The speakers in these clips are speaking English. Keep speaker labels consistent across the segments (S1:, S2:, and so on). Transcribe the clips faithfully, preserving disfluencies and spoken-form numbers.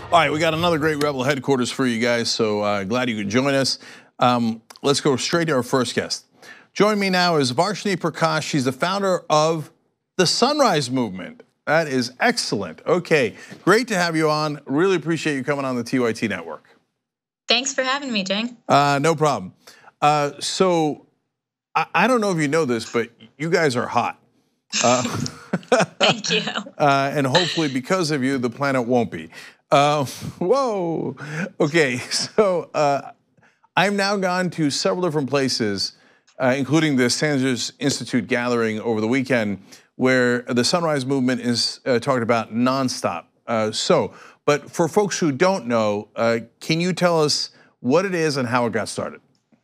S1: All right, we got another great Rebel headquarters for you guys, so uh, glad you could join us. Um, let's go straight to our first guest. Joining me now is Varshini Prakash. She's the founder of the Sunrise Movement. That is excellent. Okay, great to have you on. Really appreciate you coming on the T Y T network.
S2: Thanks for having me, Jang.
S1: Uh, no problem. Uh, so I, I don't know if you know this, but you guys are hot. Uh,
S2: Thank you.
S1: Uh, and hopefully because of you, the planet won't be. Uh, whoa. Okay, so uh, I've now gone to several different places, uh, including the Sanders Institute gathering over the weekend, where the Sunrise Movement is uh, talked about nonstop. Uh, so, but for folks who don't know, uh, can you tell us what it is and how it got started?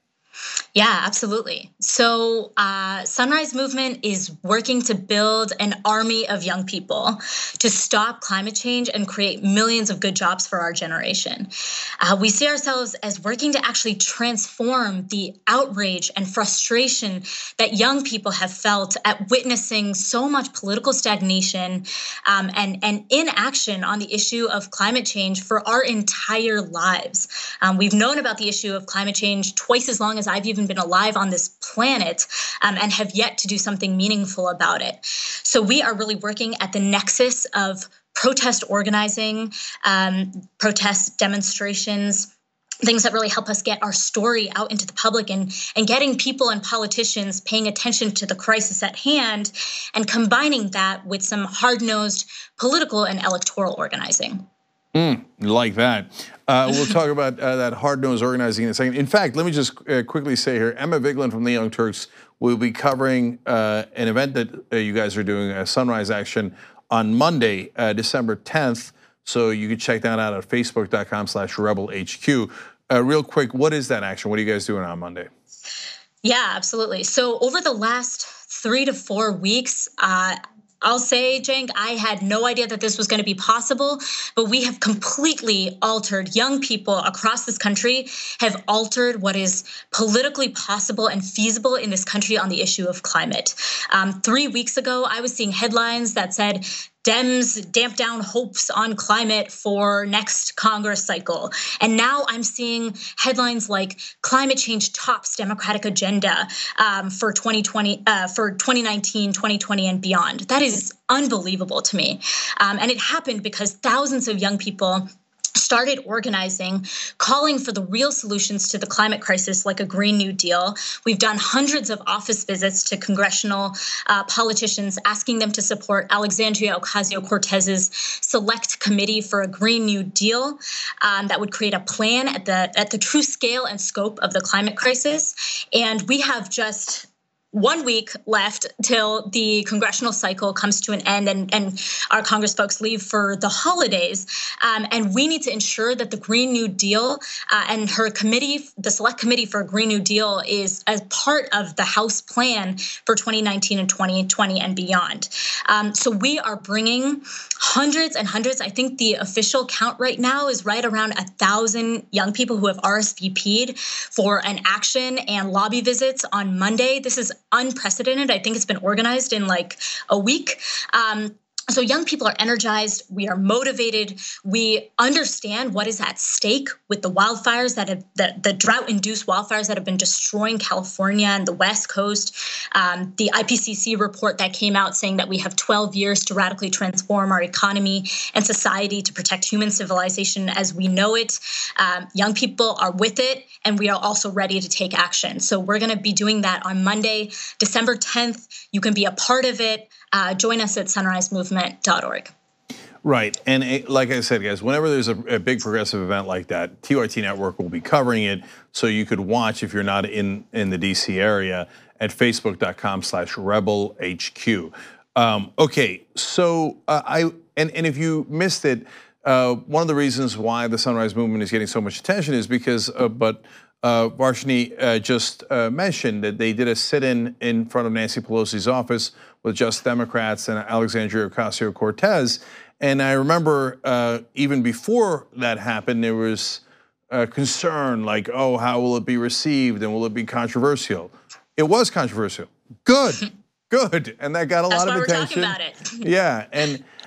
S2: Yeah, absolutely. So uh, Sunrise Movement is working to build an army of young people to stop climate change and create millions of good jobs for our generation. Uh, we see ourselves as working to actually transform the outrage and frustration that young people have felt at witnessing so much political stagnation um, and, and inaction on the issue of climate change for our entire lives. Um, we've known about the issue of climate change twice as long as I've even been alive on this planet um, and have yet to do something meaningful about it. So we are really working at the nexus of protest organizing, um, protest demonstrations, things that really help us get our story out into the public and, and getting people and politicians paying attention to the crisis at hand and combining that with some hard-nosed political and electoral organizing.
S1: Mm, like that. Uh, we'll talk about uh, that hard-nosed organizing in a second. In fact, let me just uh, quickly say here, Emma Vigeland from the Young Turks will be covering uh, an event that uh, you guys are doing, a Sunrise Action, on Monday, uh, December tenth. So you can check that out at facebook.com slash rebel HQ. Uh, real quick, what is that action? What are you guys doing on Monday?
S2: Yeah, absolutely. So over the last three to four weeks, uh, I'll say, Cenk, I had no idea that this was going to be possible, but we have completely altered, young people across this country have altered what is politically possible and feasible in this country on the issue of climate. Um, three weeks ago, I was seeing headlines that said, Dems damp down hopes on climate for next Congress cycle. And now I'm seeing headlines like climate change tops Democratic agenda um, for twenty twenty, uh, for twenty nineteen, twenty twenty and beyond. That is unbelievable to me. Um, and it happened because thousands of young people started organizing, calling for the real solutions to the climate crisis like a Green New Deal. We've done hundreds of office visits to congressional uh, politicians asking them to support Alexandria Ocasio-Cortez's select committee for a Green New Deal um, that would create a plan at the, at the true scale and scope of the climate crisis. And we have just one week left till the congressional cycle comes to an end and, and our Congress folks leave for the holidays. Um, and we need to ensure that the Green New Deal uh, and her committee, the select committee for a Green New Deal, is as part of the House plan for twenty nineteen and twenty twenty and beyond. Um, so we are bringing hundreds and hundreds. I think the official count right now is right around a thousand young people who have R S V P'd for an action and lobby visits on Monday. This is unprecedented. I think it's been organized in like a week. Um, So young people are energized, we are motivated, we understand what is at stake with the wildfires that have, the, the drought-induced wildfires that have been destroying California and the West Coast. Um, the I P C C report that came out saying that we have twelve years to radically transform our economy and society to protect human civilization as we know it. Um, young people are with it, and we are also ready to take action. So we're gonna be doing that on Monday, December tenth. You can be a part of it. Uh, join us at sunrise movement dot org.
S1: Right, and it, like I said, guys, whenever there's a, a big progressive event like that, T Y T Network will be covering it, so you could watch if you're not in, in the D C area at facebook.com slash rebel HQ. Um, okay, so uh, I, and, and if you missed it, uh, one of the reasons why the Sunrise Movement is getting so much attention is because, uh, but Uh, Varshini uh, just uh, mentioned that they did a sit-in in front of Nancy Pelosi's office with Just Democrats and Alexandria Ocasio-Cortez. And I remember uh, even before that happened, there was uh, concern like, oh, how will it be received and will it be controversial? It was controversial. Good, good, and that got a
S2: That's
S1: lot of
S2: why
S1: attention.
S2: we're talking about it.
S1: Yeah, and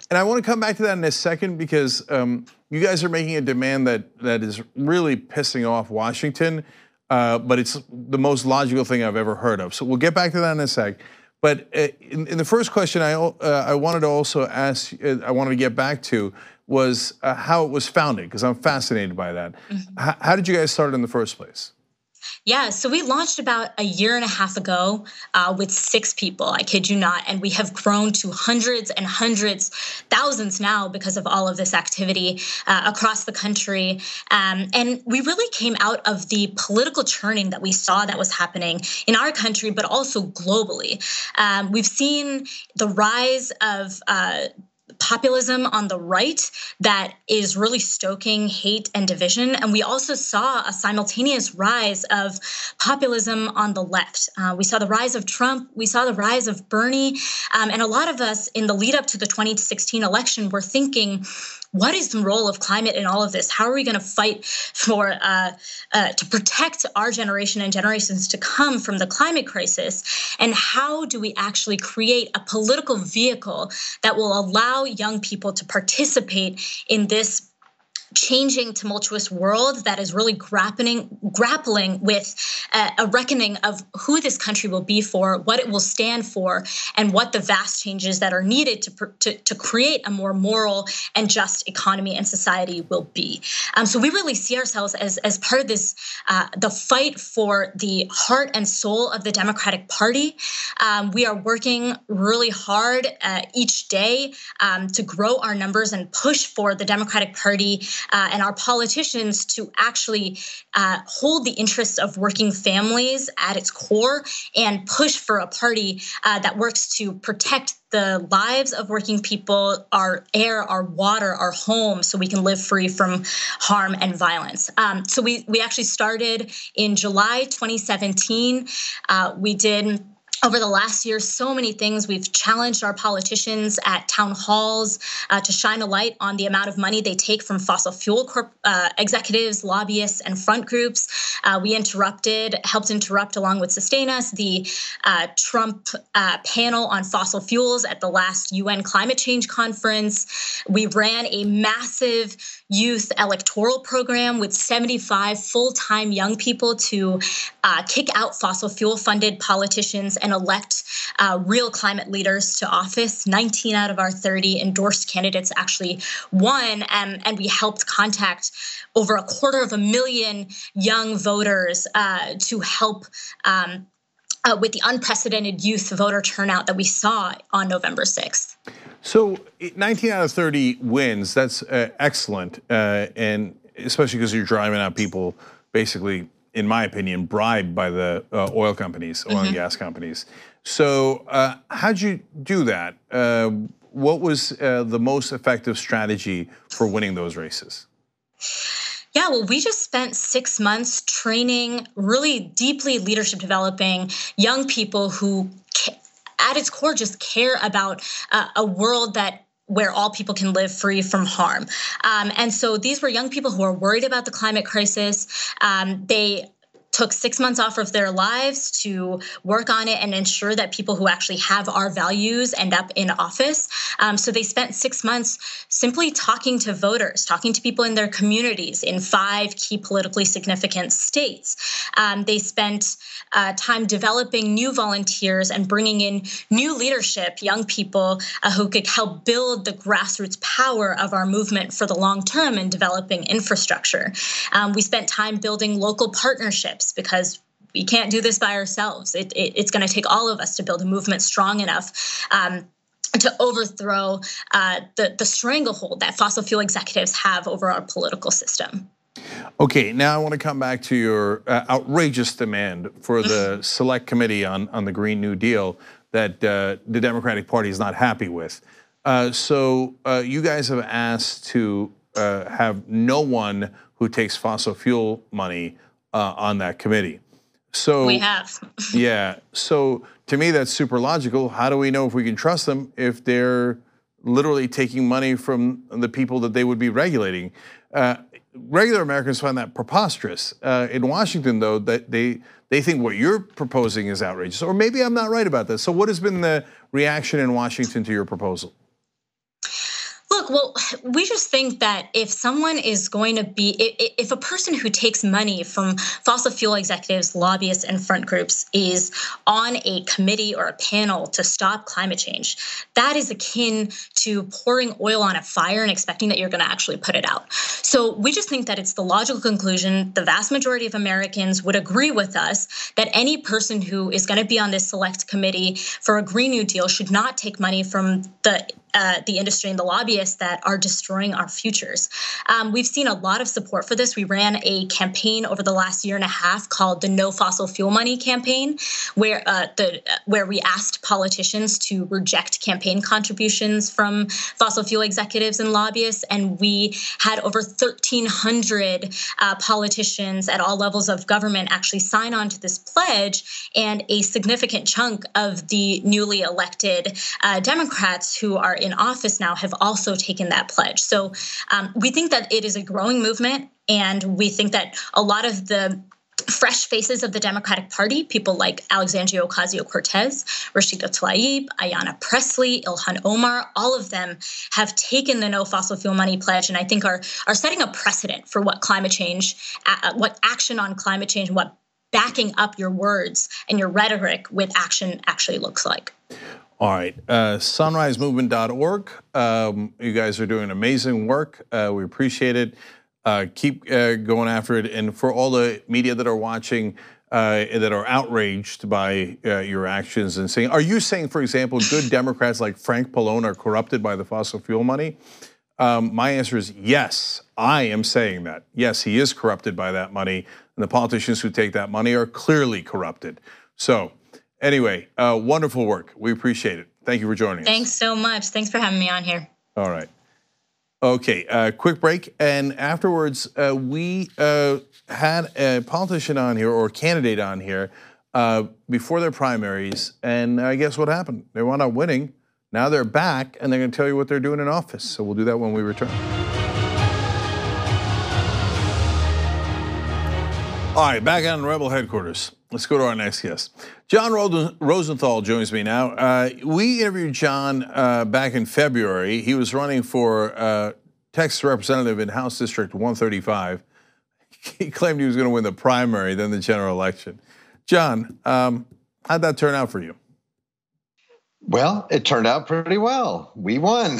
S1: And I want to come back to that in a second because um, you guys are making a demand that that is really pissing off Washington, uh, but it's the most logical thing I've ever heard of. So we'll get back to that in a sec. But in, in the first question, I uh, I wanted to also ask, uh, I wanted to get back to was uh, how it was founded because I'm fascinated by that. Mm-hmm. How, how did you guys start in the first place?
S2: Yeah, so we launched about a year and a half ago uh, with six people, I kid you not, and we have grown to hundreds and hundreds, thousands now because of all of this activity uh, across the country. Um, and we really came out of the political churning that we saw that was happening in our country, but also globally. Um, we've seen the rise of uh, populism on the right that is really stoking hate and division. And we also saw a simultaneous rise of populism on the left. Uh, we saw the rise of Trump. We saw the rise of Bernie. Um, and a lot of us in the lead up to the twenty sixteen election were thinking, what is the role of climate in all of this? How are we going to fight for uh, uh, to protect our generation and generations to come from the climate crisis? And how do we actually create a political vehicle that will allow young people to participate in this changing, tumultuous world that is really grappling grappling with a, a reckoning of who this country will be for, what it will stand for, and what the vast changes that are needed to to, to create a more moral and just economy and society will be. Um, so we really see ourselves as as part of this, uh, the fight for the heart and soul of the Democratic Party. Um, we are working really hard uh, each day um, to grow our numbers and push for the Democratic Party Uh, and our politicians to actually uh, hold the interests of working families at its core and push for a party uh, that works to protect the lives of working people, our air, our water, our homes, so we can live free from harm and violence. Um, so we we actually started in July twenty seventeen. Uh, we did. Over the last year, so many things. We've challenged our politicians at town halls uh, to shine a light on the amount of money they take from fossil fuel corp, uh, executives, lobbyists, and front groups. Uh, we interrupted, helped interrupt, along with Sustain Us, the uh, Trump uh, panel on fossil fuels at the last U N climate change conference. We ran a massive youth electoral program with seventy-five full-time young people to uh, kick out fossil fuel-funded politicians and elect uh, real climate leaders to office. nineteen out of our thirty endorsed candidates actually won, and, and we helped contact over a quarter of a million young voters uh, to help um, uh, with the unprecedented youth voter turnout that we saw on November sixth.
S1: So nineteen out of thirty wins, that's uh, excellent, uh, and especially because you're driving out people basically, in my opinion, bribed by the uh, oil companies, oil mm-hmm. and gas companies. So uh, how'd you do that? Uh, what was uh, the most effective strategy for winning those races?
S2: Yeah, well, we just spent six months training, really deeply leadership developing young people who at its core just care about uh, a world that where all people can live free from harm. Um, and so these were young people who are worried about the climate crisis. Um, they took six months off of their lives to work on it and ensure that people who actually have our values end up in office. Um, so they spent six months simply talking to voters, talking to people in their communities in five key politically significant states. Um, they spent uh, time developing new volunteers and bringing in new leadership, young people uh, who could help build the grassroots power of our movement for the long term and developing infrastructure. Um, we spent time building local partnerships, because we can't do this by ourselves. It, it, it's going to take all of us to build a movement strong enough um, to overthrow uh, the, the stranglehold that fossil fuel executives have over our political system.
S1: Okay, now I want to come back to your uh, outrageous demand for the Select Committee on, on the Green New Deal that uh, the Democratic Party is not happy with. Uh, so uh, you guys have asked to uh, have no one who takes fossil fuel money Uh, on that committee. So
S2: we have.
S1: Yeah. So to me, that's super logical. How do we know if we can trust them if they're literally taking money from the people that they would be regulating? Uh, regular Americans find that preposterous. Uh, in Washington, though, that they they think what you're proposing is outrageous. Or maybe I'm not right about this. So what has been the reaction in Washington to your proposal?
S2: Look, well, we just think that if someone is going to be, if a person who takes money from fossil fuel executives, lobbyists, and front groups is on a committee or a panel to stop climate change, that is akin to pouring oil on a fire and expecting that you're going to actually put it out. So we just think that it's the logical conclusion. The vast majority of Americans would agree with us that any person who is going to be on this select committee for a Green New Deal should not take money from the Uh, the industry and the lobbyists that are destroying our futures. Um, we've seen a lot of support for this. We ran a campaign over the last year and a half called the No Fossil Fuel Money campaign, where uh, the where we asked politicians to reject campaign contributions from fossil fuel executives and lobbyists, and we had over thirteen hundred uh, politicians at all levels of government actually sign on to this pledge, and a significant chunk of the newly elected uh, Democrats who are in office now have also taken that pledge. So um, we think that it is a growing movement, and we think that a lot of the fresh faces of the Democratic Party, people like Alexandria Ocasio-Cortez, Rashida Tlaib, Ayanna Pressley, Ilhan Omar, all of them have taken the No Fossil Fuel Money pledge, and I think are are setting a precedent for what climate change, uh, what action on climate change, what backing up your words and your rhetoric with action actually looks like.
S1: All right, uh, sunrise movement dot org. Um, you guys are doing amazing work. Uh, we appreciate it. Uh, keep uh, going after it. And for all the media that are watching, uh, that are outraged by uh, your actions and saying, are you saying, for example, good Democrats like Frank Pallone are corrupted by the fossil fuel money? Um, my answer is yes, I am saying that. Yes, he is corrupted by that money. And the politicians who take that money are clearly corrupted. So, anyway, uh, wonderful work. We appreciate it. Thank you for joining us.
S2: Thanks so much. Thanks for having me on here.
S1: All right. Okay, uh, quick break. And afterwards, uh, we uh, had a politician on here or a candidate on here uh, before their primaries. And I guess what happened? They wound up winning. Now they're back and they're going to tell you what they're doing in office. So we'll do that when we return. All right, back on Rebel headquarters. Let's go to our next guest. John Rosenthal joins me now. Uh, we interviewed John uh, back in February. He was running for uh, Texas representative in House District one thirty-five. He claimed he was going to win the primary, then the general election. John, um, how'd that turn out for you?
S3: Well, it turned out pretty well. We won.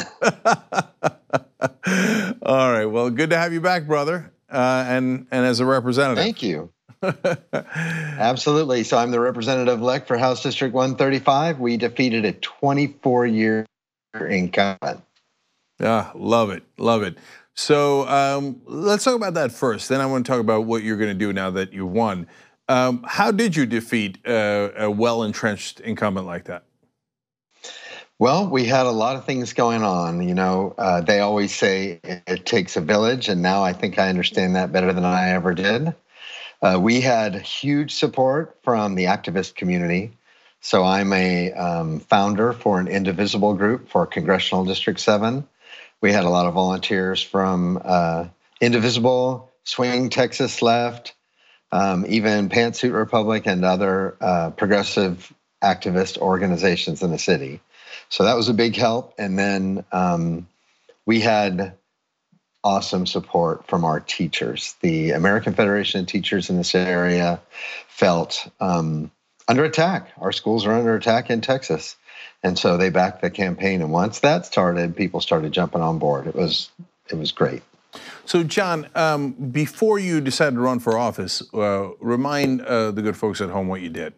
S1: All right. Well, good to have you back, brother, uh, and and as a representative.
S3: Thank you. Absolutely. So I'm the representative-elect for House District one thirty-five. We defeated a twenty-four year incumbent.
S1: Yeah, love it, love it. So um, let's talk about that first. Then I want to talk about what you're going to do now that you won. Um, how did you defeat uh, a well-entrenched incumbent like that?
S3: Well, we had a lot of things going on. You know, uh, they always say it takes a village, and now I think I understand that better than I ever did. Uh, we had huge support from the activist community. So I'm a um, founder for an Indivisible group for Congressional District seven. We had a lot of volunteers from uh, Indivisible, Swing Texas Left, um, even Pantsuit Republic and other uh, progressive activist organizations in the city. So that was a big help. And then um, we had awesome support from our teachers. The American Federation of Teachers in this area felt um, under attack. Our schools are under attack in Texas. And so they backed the campaign. And once that started, people started jumping on board. It was it was great.
S1: So, John, um, before you decided to run for office, uh, remind uh, the good folks at home what you did.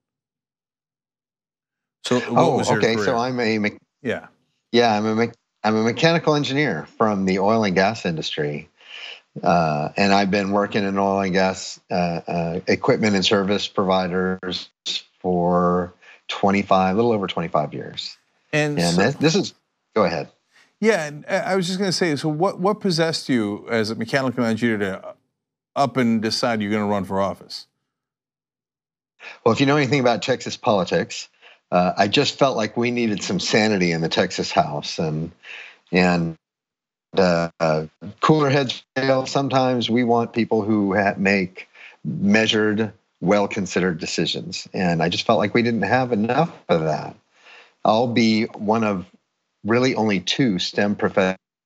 S1: So, what
S3: oh,
S1: was your
S3: okay.
S1: career?
S3: So I'm a
S1: yeah,
S3: yeah. I'm a I'm a mechanical engineer from the oil and gas industry, uh, and I've been working in oil and gas uh, uh, equipment and service providers for twenty-five, a little over twenty-five years.
S1: And,
S3: and
S1: so,
S3: this, this is. Go ahead.
S1: Yeah, I was just going to say. So, what what possessed you as a mechanical engineer to up and decide you're going to run for office?
S3: Well, if you know anything about Texas politics, uh, I just felt like we needed some sanity in the Texas House, and and uh, uh, cooler heads fail. Sometimes we want people who ha- make measured, well-considered decisions, and I just felt like we didn't have enough of that. I'll be one of really only two STEM professors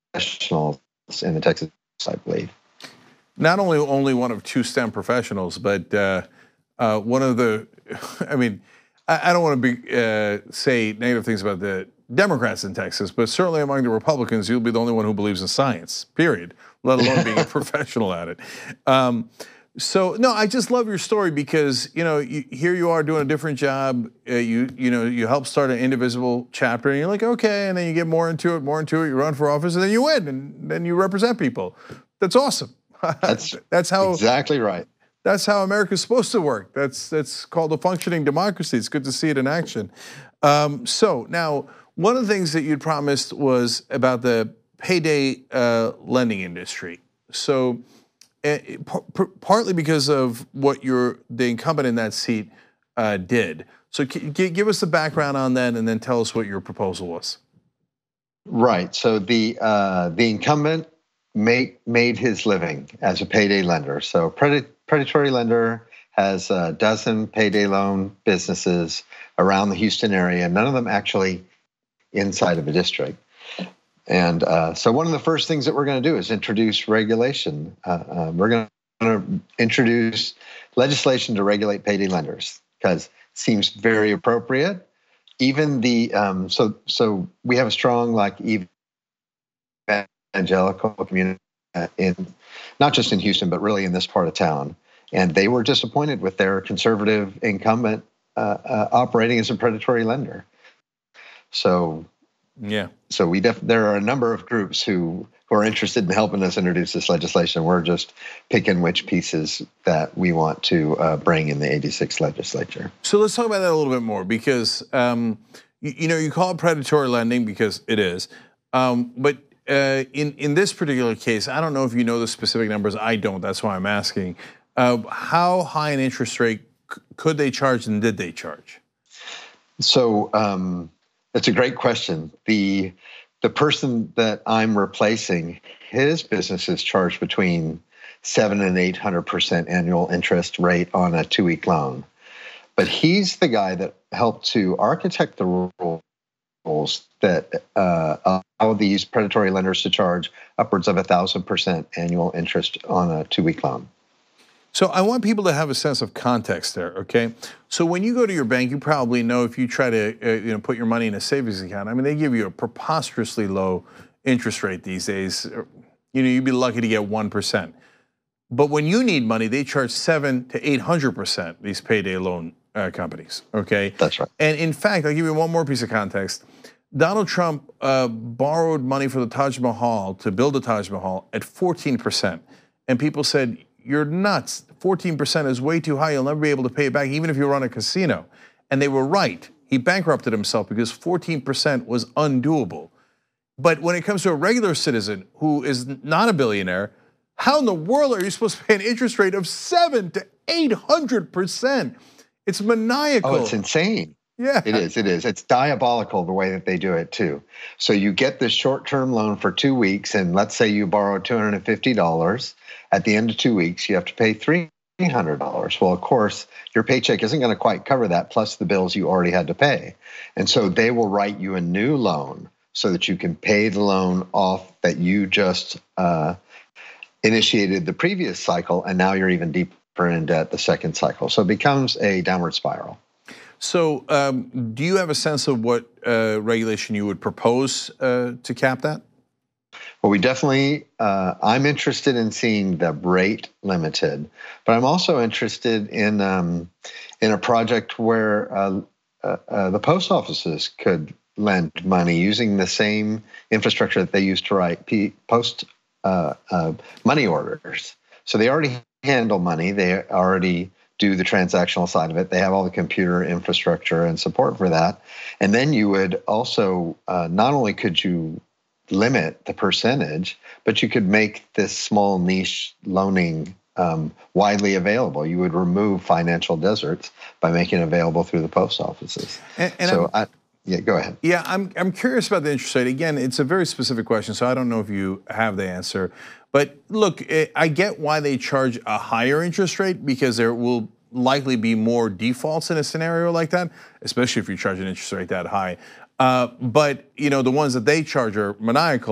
S3: professionals in the Texas, I believe.
S1: Not only only one of two STEM professionals, but uh, uh, one of the, I mean, I, I don't want to be uh, say negative things about the Democrats in Texas, but certainly among the Republicans, you'll be the only one who believes in science, period, let alone being a professional at it. Um, so, no, I just love your story because, you know, you, here you are doing a different job. Uh, you you know, you help start an indivisible chapter, and you're like, okay, and then you get more into it, more into it, you run for office, and then you win, and then you represent people. That's awesome.
S3: That's,
S1: that's how
S3: exactly right.
S1: That's how America's supposed to work. That's that's called a functioning democracy. It's good to see it in action. Um, so now, one of the things that you'd promised was about the payday uh, lending industry. So uh, p- partly because of what your the incumbent in that seat uh, did. So g- give us the background on that, and then tell us what your proposal was.
S3: Right. So the uh, the incumbent made made his living as a payday lender. So pred- predatory lender has a dozen payday loan businesses around the Houston area. None of them actually inside of a district. And uh, so one of the first things that we're going to do is introduce regulation. Uh, uh, we're going to introduce legislation to regulate payday lenders because it seems very appropriate. Even the um, so so we have a strong like evangelical community in not just in Houston but really in this part of town, and they were disappointed with their conservative incumbent uh, uh, operating as a predatory lender. So.
S1: Yeah.
S3: So we def- there are a number of groups who, who are interested in helping us introduce this legislation. We're just picking which pieces that we want to uh, bring in the eighty-sixth legislature.
S1: So let's talk about that a little bit more because, um, you, you know, you call it predatory lending because it is. Um, but uh, in, in this particular case, I don't know if you know the specific numbers. I don't. That's why I'm asking. Uh, how high an interest rate c- could they charge and did they charge?
S3: So, um, That's a great question. The the person that I'm replacing, his business is charged between seven and eight hundred percent annual interest rate on a two week loan. But he's the guy that helped to architect the rules that uh, allow these predatory lenders to charge upwards of a thousand percent annual interest on a two week loan.
S1: So I want people to have a sense of context there, okay? So when you go to your bank, you probably know if you try to uh, you know, put your money in a savings account, I mean, they give you a preposterously low interest rate these days. You know, you'd be lucky to get one percent. But when you need money, they charge seven to eight hundred percent, these payday loan uh, companies, okay?
S3: That's right.
S1: And in fact, I'll give you one more piece of context. Donald Trump uh, borrowed money for the Taj Mahal to build the Taj Mahal at fourteen percent. And people said, you're nuts. fourteen percent is way too high. You'll never be able to pay it back, even if you run a casino. And they were right. He bankrupted himself because fourteen percent was undoable. But when it comes to a regular citizen who is not a billionaire, how in the world are you supposed to pay an interest rate of seven to eight hundred percent? It's maniacal.
S3: Oh, it's insane.
S1: Yeah.
S3: It is, it is. It's diabolical the way that they do it too. So you get this short-term loan for two weeks, and let's say you borrow two hundred fifty dollars. At the end of two weeks, you have to pay three hundred dollars. Well, of course, your paycheck isn't going to quite cover that, plus the bills you already had to pay. And so they will write you a new loan so that you can pay the loan off that you just uh, initiated the previous cycle, and now you're even deeper in debt the second cycle. So it becomes a downward spiral.
S1: So um, do you have a sense of what uh, regulation you would propose uh, to cap that?
S3: Well, we definitely, uh, I'm interested in seeing the rate limited, but I'm also interested in um, in a project where uh, uh, uh, the post offices could lend money using the same infrastructure that they use to write P- post uh, uh, money orders. So they already handle money. They already do the transactional side of it. They have all the computer infrastructure and support for that. And then you would also, uh, not only could you limit the percentage, but you could make this small niche loaning um, widely available. You would remove financial deserts by making it available through the post offices.
S1: And, and
S3: so, I, yeah, go ahead.
S1: Yeah, I'm I'm curious about the interest rate. Again, it's a very specific question, so I don't know if you have the answer. But look, I get why they charge a higher interest rate because there will likely be more defaults in a scenario like that, especially if you charge an interest rate that high. Uh, but you know, the ones that they charge are maniacal.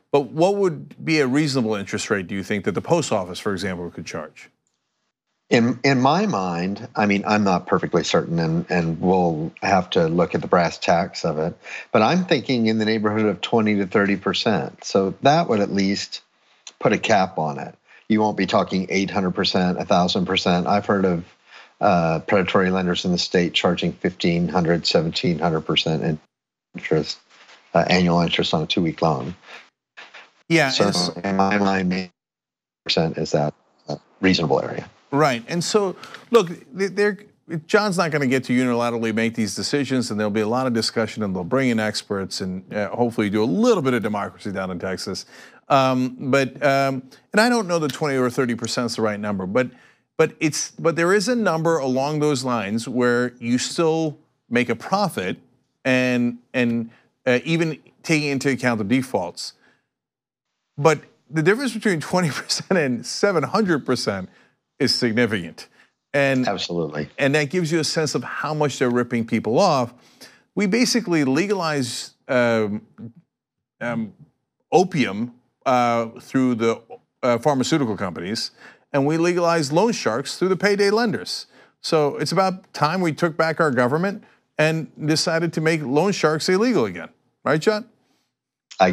S1: But what would be a reasonable interest rate, do you think, that the post office, for example, could charge?
S3: In in my mind, I mean, I'm not perfectly certain, and, and we'll have to look at the brass tacks of it, but I'm thinking in the neighborhood of twenty to thirty percent. So that would at least put a cap on it. You won't be talking eight hundred percent, one thousand percent. I've heard of uh, predatory lenders in the state charging fifteen hundred, seventeen hundred percent interest, uh, annual interest on a two-week loan.
S1: Yeah.
S3: So in my mind, percent is that reasonable area.
S1: Right, and so look, they're, John's not going to get to unilaterally make these decisions, and there'll be a lot of discussion, and they'll bring in experts, and uh, hopefully do a little bit of democracy down in Texas. Um, but um, and I don't know that twenty or thirty percent is the right number, but but it's but there is a number along those lines where you still make a profit, and and uh, even taking into account the defaults. But the difference between twenty percent and seven hundred percent is significant. And
S3: absolutely.
S1: And that gives you a sense of how much they're ripping people off. We basically legalize um, um, opium uh, through the uh, pharmaceutical companies, and we legalize loan sharks through the payday lenders. So it's about time we took back our government and decided to make loan sharks illegal again. Right, John?
S3: I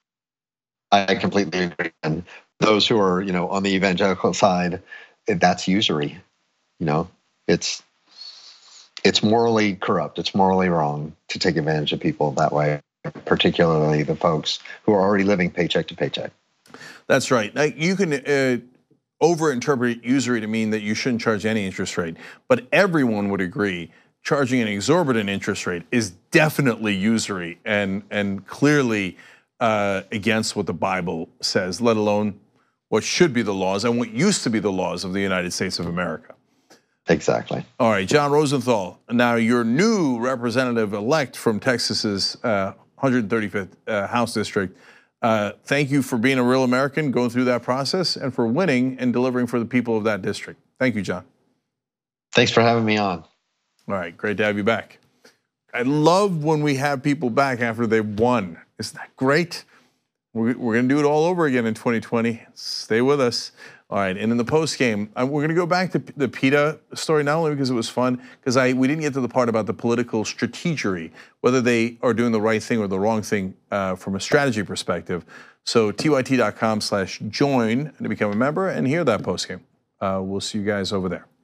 S3: I completely agree. And those who are, you know, on the evangelical side, that's usury. You know, it's it's morally corrupt. It's morally wrong to take advantage of people that way, particularly the folks who are already living paycheck to paycheck.
S1: That's right. Now, you can uh, overinterpret usury to mean that you shouldn't charge any interest rate, but everyone would agree charging an exorbitant interest rate is definitely usury and and clearly uh, against what the Bible says, let alone what should be the laws and what used to be the laws of the United States of America.
S3: Exactly.
S1: All right, John Rosenthal, now your new representative-elect from Texas's uh, one hundred thirty-fifth uh, House District. Uh, thank you for being a real American, going through that process, and for winning and delivering for the people of that district. Thank you, John. Thanks
S3: for having me on.
S1: All right, great to have you back. I love when we have people back after they've won. Isn't that great? We're going to do it all over again in twenty twenty. Stay with us. All right, and in the post game, we're going to go back to the PETA story, not only because it was fun, because I we didn't get to the part about the political strategery, whether they are doing the right thing or the wrong thing uh, from a strategy perspective. So T Y T dot com slash join to become a member and hear that post game. Uh, we'll see you guys over there.